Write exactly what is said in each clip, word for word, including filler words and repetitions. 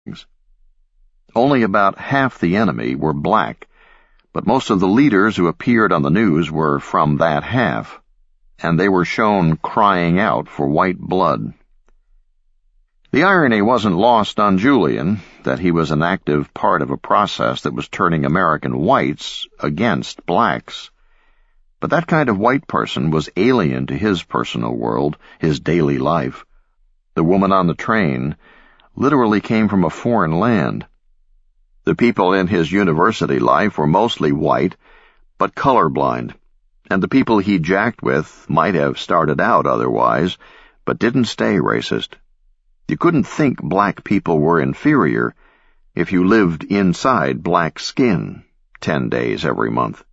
Only about half the enemy were black, but most of the leaders who appeared on the news were from that half, and they were shown crying out for white blood. The irony wasn't lost on Julian that he was an active part of a process that was turning American whites against blacks. But that kind of white person was alien to his personal world, his daily life. The woman on the train literally came from a foreign land. The people in his university life were mostly white, but colorblind, and the people he jacked with might have started out otherwise, but didn't stay racist. You couldn't think black people were inferior if you lived inside black skin ten days every month.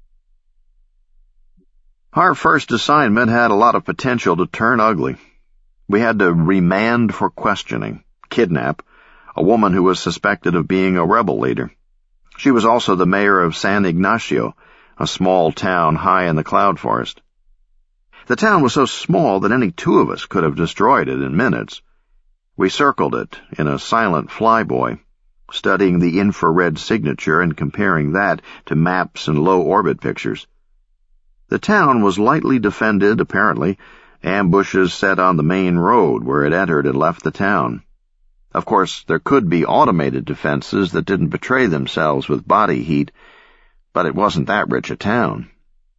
Our first assignment had a lot of potential to turn ugly. We had to remand for questioning, kidnap, a woman who was suspected of being a rebel leader. She was also the mayor of San Ignacio, a small town high in the cloud forest. The town was so small that any two of us could have destroyed it in minutes. We circled it in a silent flyboy, studying the infrared signature and comparing that to maps and low-orbit pictures. The town was lightly defended, apparently, ambushes set on the main road where it entered and left the town. Of course, there could be automated defenses that didn't betray themselves with body heat, but it wasn't that rich a town.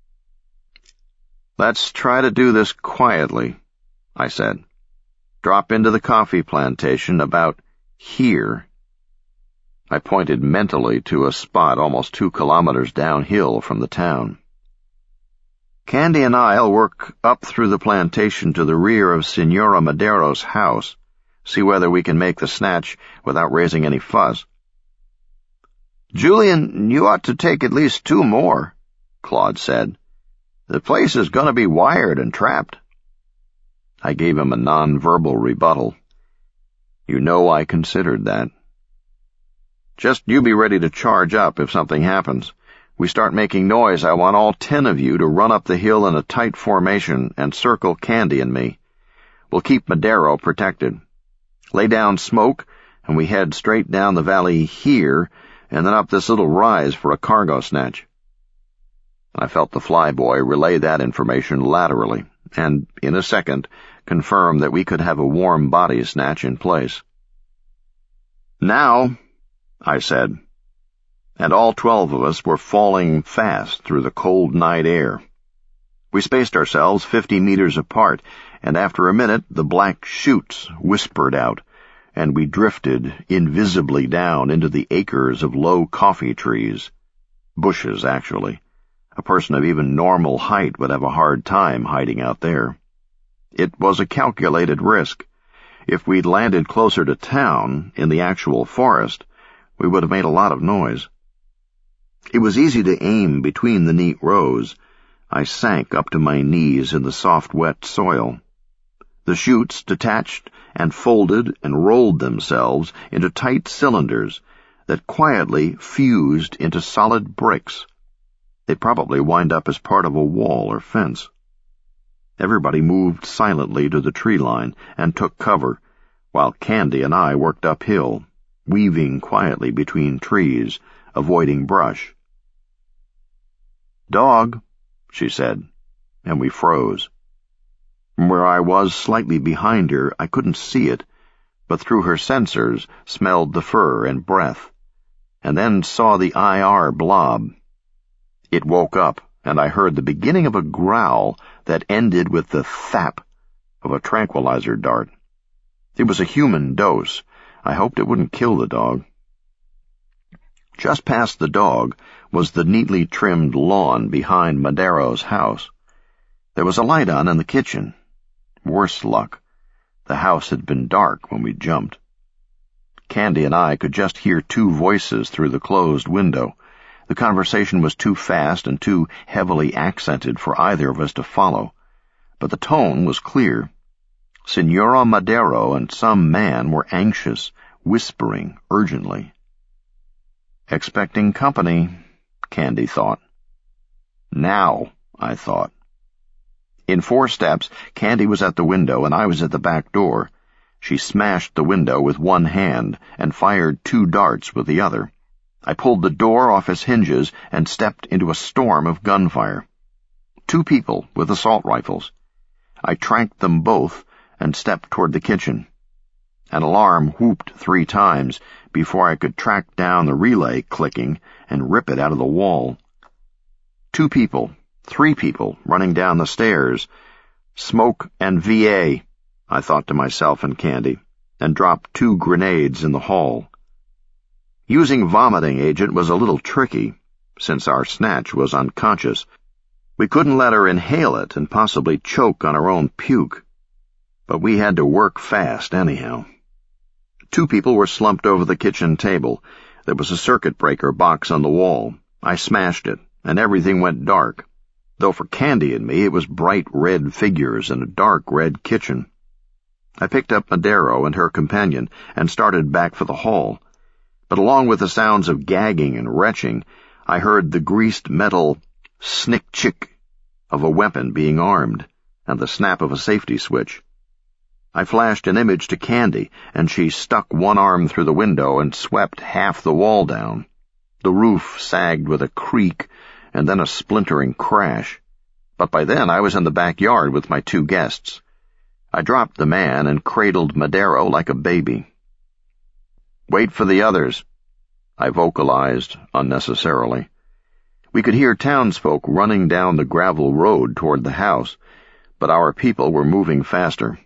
"Let's try to do this quietly," I said. "Drop into the coffee plantation about here." I pointed mentally to a spot almost two kilometers downhill from the town. "Candy and I'll work up through the plantation to the rear of Senora Madero's house, see whether we can make the snatch without raising any fuss." "Julian, you ought to take at least two more," Claude said. "The place is going to be wired and trapped." I gave him a non-verbal rebuttal. "You know I considered that." "Just you be ready to charge up if something happens. We start making noise, I want all ten of you to run up the hill in a tight formation and circle Candy and me. We'll keep Madero protected. Lay down smoke, and we head straight down the valley here, and then up this little rise for a cargo snatch." I felt the flyboy relay that information laterally, and, in a second, confirm that we could have a warm body snatch in place. "Now," I said, and all twelve of us were falling fast through the cold night air. We spaced ourselves fifty meters apart, and after a minute the black chutes whispered out, and we drifted invisibly down into the acres of low coffee trees. Bushes, actually. A person of even normal height would have a hard time hiding out there. It was a calculated risk. If we'd landed closer to town, in the actual forest, we would have made a lot of noise. It was easy to aim between the neat rows. I sank up to my knees in the soft, wet soil. The chutes detached and folded and rolled themselves into tight cylinders that quietly fused into solid bricks. They'd probably wind up as part of a wall or fence. Everybody moved silently to the tree line and took cover, while Candy and I worked uphill, weaving quietly between trees, avoiding brush. "Dog," she said, and we froze. From where I was slightly behind her, I couldn't see it, but through her sensors smelled the fur and breath, and then saw the I R blob. It woke up, and I heard the beginning of a growl that ended with the thap of a tranquilizer dart. It was a human dose. I hoped it wouldn't kill the dog. Just past the dog was the neatly trimmed lawn behind Madero's house. There was a light on in the kitchen. Worse luck. The house had been dark when we jumped. Candy and I could just hear two voices through the closed window. The conversation was too fast and too heavily accented for either of us to follow, but the tone was clear. Senora Madero and some man were anxious, whispering urgently. Expecting company, Candy thought. Now, I thought. In four steps, Candy was at the window and I was at the back door. She smashed the window with one hand and fired two darts with the other. I pulled the door off its hinges and stepped into a storm of gunfire. Two people with assault rifles. I tranked them both and stepped toward the kitchen. An alarm whooped three times before I could track down the relay clicking and rip it out of the wall. Two people, three people, running down the stairs. Smoke and V A, I thought to myself and Candy, and dropped two grenades in the hall. Using vomiting agent was a little tricky, since our snatch was unconscious. We couldn't let her inhale it and possibly choke on her own puke. But we had to work fast anyhow. Two people were slumped over the kitchen table. There was a circuit breaker box on the wall. I smashed it, and everything went dark, though for Candy and me it was bright red figures in a dark red kitchen. I picked up Madero and her companion and started back for the hall, but along with the sounds of gagging and retching, I heard the greased metal snick-chick of a weapon being armed and the snap of a safety switch. I flashed an image to Candy, and she stuck one arm through the window and swept half the wall down. The roof sagged with a creak and then a splintering crash, but by then I was in the backyard with my two guests. I dropped the man and cradled Madero like a baby. "Wait for the others," I vocalized unnecessarily. We could hear townsfolk running down the gravel road toward the house, but our people were moving faster.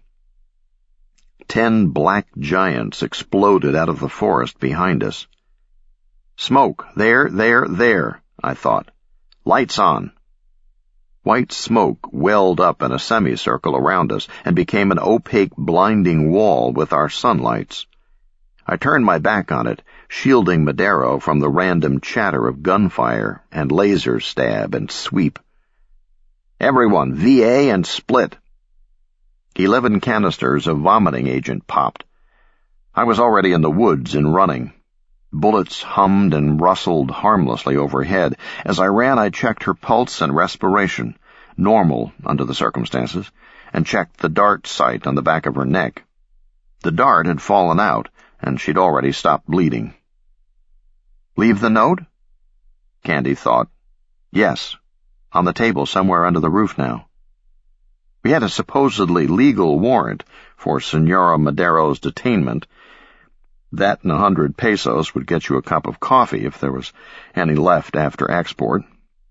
Ten black giants exploded out of the forest behind us. "Smoke, there, there, there," I thought. "Lights on." White smoke welled up in a semicircle around us and became an opaque, blinding wall with our sunlights. I turned my back on it, shielding Madero from the random chatter of gunfire and laser stab and sweep. "Everyone, V A and split." Eleven canisters of vomiting agent popped. I was already in the woods and running. Bullets hummed and rustled harmlessly overhead. As I ran, I checked her pulse and respiration, normal under the circumstances, and checked the dart sight on the back of her neck. The dart had fallen out, and she'd already stopped bleeding. "Leave the note?" Candy thought. Yes, on the table somewhere under the roof now. We had a supposedly legal warrant for Senora Madero's detainment. That and a hundred pesos would get you a cup of coffee if there was any left after export.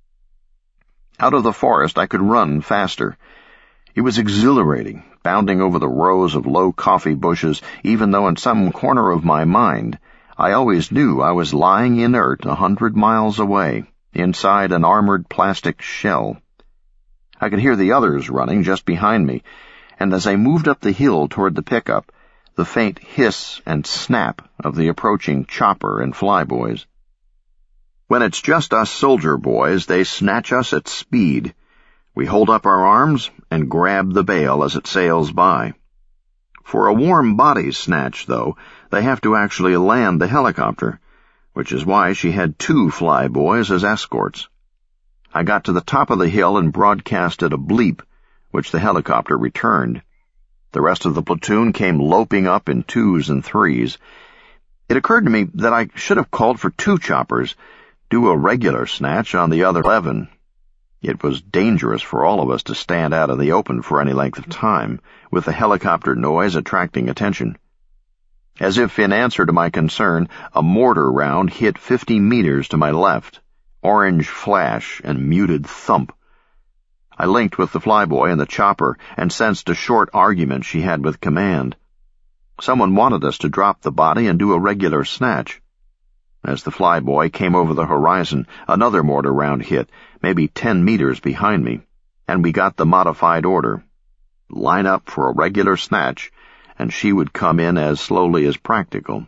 Out of the forest I could run faster. It was exhilarating, bounding over the rows of low coffee bushes, even though in some corner of my mind I always knew I was lying inert a hundred miles away, inside an armored plastic shell. I could hear the others running just behind me, and as I moved up the hill toward the pickup, the faint hiss and snap of the approaching chopper and flyboys. When it's just us soldier boys, they snatch us at speed. We hold up our arms and grab the bale as it sails by. For a warm body snatch, though, they have to actually land the helicopter, which is why she had two flyboys as escorts. I got to the top of the hill and broadcasted a bleep, which the helicopter returned. The rest of the platoon came loping up in twos and threes. It occurred to me that I should have called for two choppers, do a regular snatch on the other eleven. It was dangerous for all of us to stand out in the open for any length of time, with the helicopter noise attracting attention. As if in answer to my concern, a mortar round hit fifty meters to my left. Orange flash and muted thump. I linked with the flyboy in the chopper and sensed a short argument she had with command. Someone wanted us to drop the body and do a regular snatch. As the flyboy came over the horizon, another mortar round hit, maybe ten meters behind me, and we got the modified order. Line up for a regular snatch, and she would come in as slowly as practical.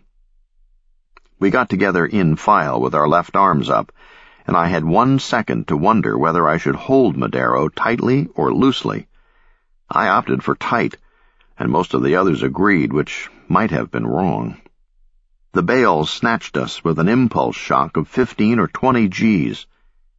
We got together in file with our left arms up, and I had one second to wonder whether I should hold Madero tightly or loosely. I opted for tight, and most of the others agreed, which might have been wrong. The bales snatched us with an impulse shock of fifteen or twenty G's.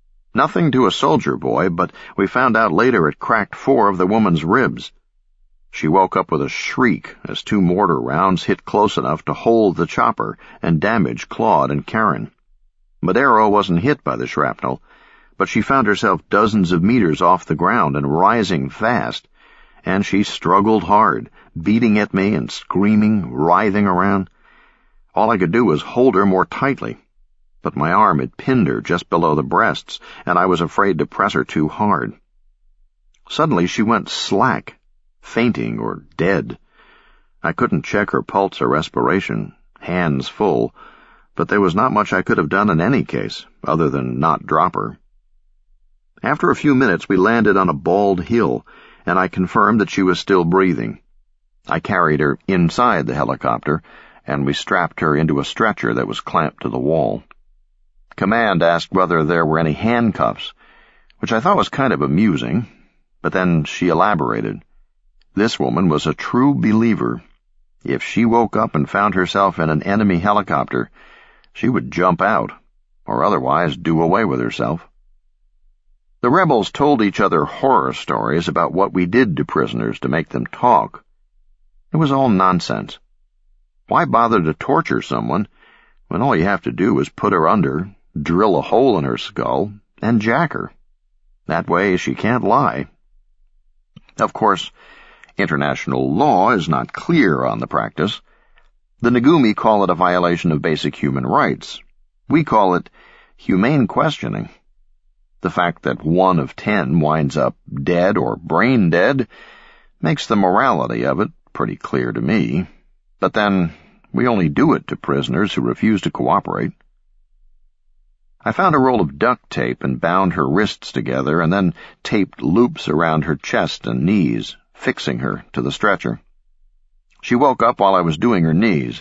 Nothing to a soldier boy, but we found out later it cracked four of the woman's ribs. She woke up with a shriek as two mortar rounds hit close enough to hold the chopper and damage Claude and Karen. Madero wasn't hit by the shrapnel, but she found herself dozens of meters off the ground and rising fast, and she struggled hard, beating at me and screaming, writhing around. All I could do was hold her more tightly, but my arm had pinned her just below the breasts, and I was afraid to press her too hard. Suddenly she went slack, fainting or dead. I couldn't check her pulse or respiration, hands full, but there was not much I could have done in any case, other than not drop her. After a few minutes we landed on a bald hill, and I confirmed that she was still breathing. I carried her inside the helicopter, and we strapped her into a stretcher that was clamped to the wall. Command asked whether there were any handcuffs, which I thought was kind of amusing, but then she elaborated. This woman was a true believer. If she woke up and found herself in an enemy helicopter, she would jump out, or otherwise do away with herself. The rebels told each other horror stories about what we did to prisoners to make them talk. It was all nonsense. Why bother to torture someone when all you have to do is put her under, drill a hole in her skull, and jack her? That way she can't lie. Of course, international law is not clear on the practice. The Negumi call it a violation of basic human rights. We call it humane questioning. The fact that one of ten winds up dead or brain dead makes the morality of it pretty clear to me. But then, we only do it to prisoners who refuse to cooperate. I found a roll of duct tape and bound her wrists together and then taped loops around her chest and knees, fixing her to the stretcher. She woke up while I was doing her knees.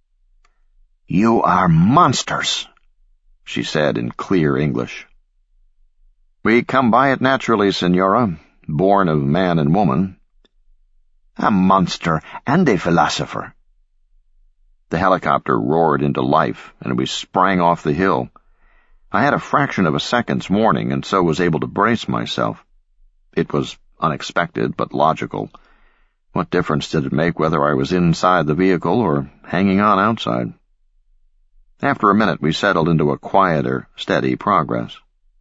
"You are monsters," she said in clear English. "We come by it naturally, Senora, born of man and woman." "A monster and a philosopher." The helicopter roared into life, and we sprang off the hill. I had a fraction of a second's warning, and so was able to brace myself. It was unexpected, but logical. What difference did it make whether I was inside the vehicle or hanging on outside? After a minute, we settled into a quieter, steady progress.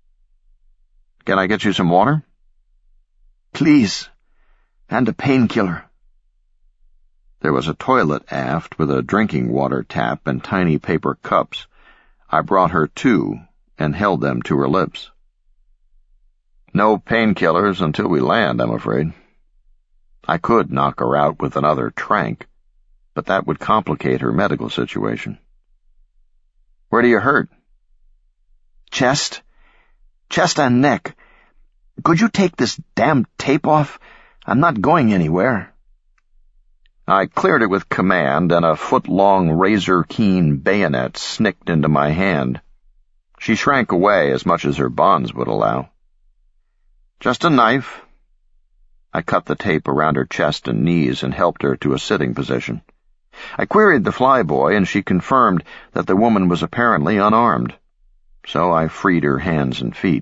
"Can I get you some water?" "Please, and a painkiller." There was a toilet aft with a drinking water tap and tiny paper cups. I brought her two and held them to her lips. "No painkillers until we land, I'm afraid." I could knock her out with another trank, but that would complicate her medical situation. "Where do you hurt?" "Chest. Chest and neck. Could you take this damn tape off? I'm not going anywhere." I cleared it with command, and a foot-long, razor-keen bayonet snicked into my hand. She shrank away as much as her bonds would allow. "Just a knife." I cut the tape around her chest and knees and helped her to a sitting position. I queried the flyboy, and she confirmed that the woman was apparently unarmed. So I freed her hands and feet.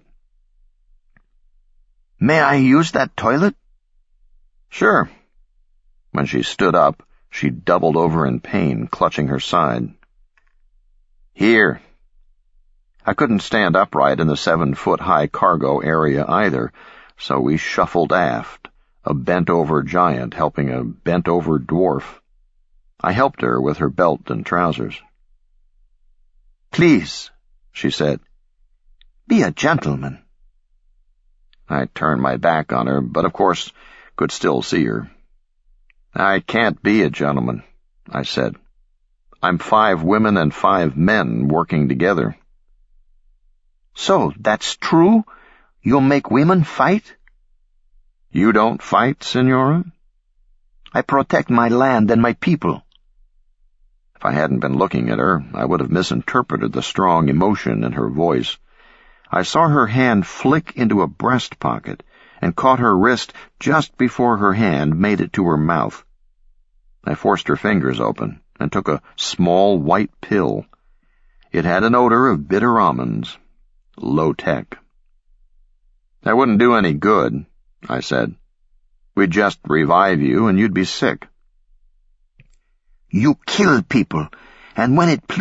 "May I use that toilet?" "Sure." When she stood up, she doubled over in pain, clutching her side. "Here." I couldn't stand upright in the seven-foot-high cargo area either, so we shuffled aft, a bent-over giant helping a bent-over dwarf. I helped her with her belt and trousers. "Please," she said, "be a gentleman." I turned my back on her, but of course could still see her. "I can't be a gentleman," I said. "I'm five women and five men working together." "So, that's true? You'll make women fight?" "You don't fight, Senora?" "I protect my land and my people." If I hadn't been looking at her, I would have misinterpreted the strong emotion in her voice. I saw her hand flick into a breast pocket and caught her wrist just before her hand made it to her mouth. I forced her fingers open and took a small white pill. It had an odor of bitter almonds. Low-tech. "That wouldn't do any good," I said. We'd just revive you and you'd be sick. You kill people, and when it pleases